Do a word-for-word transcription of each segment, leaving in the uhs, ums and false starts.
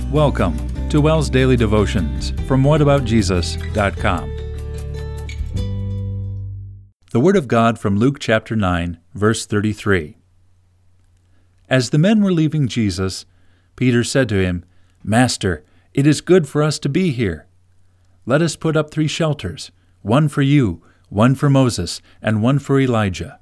Welcome to WELS Daily Devotions from what about jesus dot com. The Word of God from Luke chapter nine, verse thirty-three. As the men were leaving Jesus, Peter said to him, "Master, it is good for us to be here. Let us put up three shelters, one for you, one for Moses, and one for Elijah."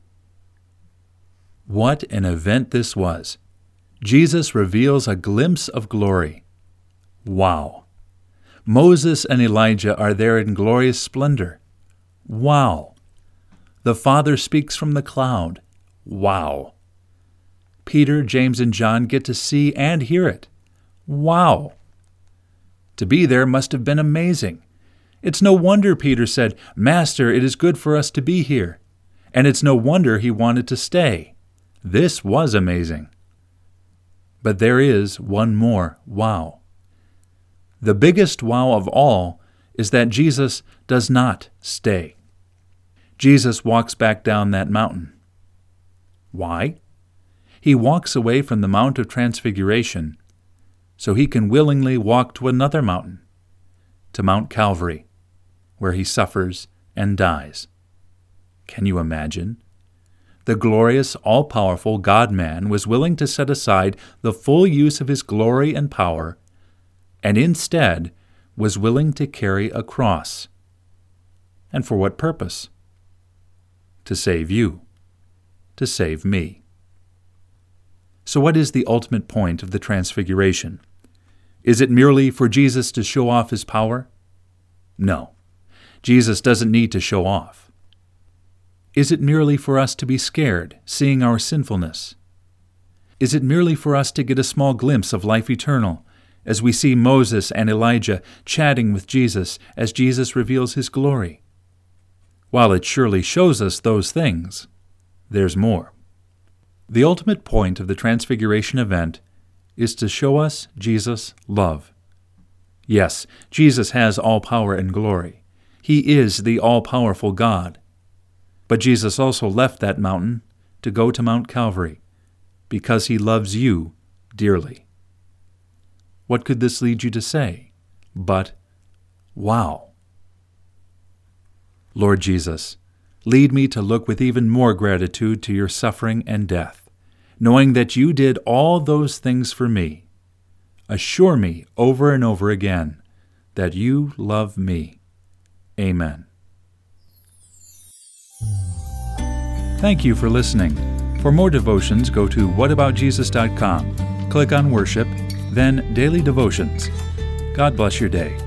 What an event this was! Jesus reveals a glimpse of glory. Wow! Moses and Elijah are there in glorious splendor. Wow! The Father speaks from the cloud. Wow! Peter, James, and John get to see and hear it. Wow! To be there must have been amazing. It's no wonder Peter said, "Master, it is good for us to be here." And it's no wonder he wanted to stay. This was amazing. But there is one more wow. The biggest wow of all is that Jesus does not stay. Jesus walks back down that mountain. Why? He walks away from the Mount of Transfiguration so he can willingly walk to another mountain, to Mount Calvary, where he suffers and dies. Can you imagine? The glorious, all-powerful God-man was willing to set aside the full use of his glory and power, and instead was willing to carry a cross. And for what purpose? To save you. To save me. So what is the ultimate point of the Transfiguration? Is it merely for Jesus to show off his power? No. Jesus doesn't need to show off. Is it merely for us to be scared, seeing our sinfulness? Is it merely for us to get a small glimpse of life eternal, as we see Moses and Elijah chatting with Jesus as Jesus reveals his glory? While it surely shows us those things, there's more. The ultimate point of the Transfiguration event is to show us Jesus' love. Yes, Jesus has all power and glory. He is the all-powerful God. But Jesus also left that mountain to go to Mount Calvary because he loves you dearly. What could this lead you to say? But, wow. Lord Jesus, lead me to look with even more gratitude to your suffering and death, knowing that you did all those things for me. Assure me over and over again that you love me. Amen. Thank you for listening. For more devotions, go to what about jesus dot com. Click on Worship, then Daily Devotions. God bless your day.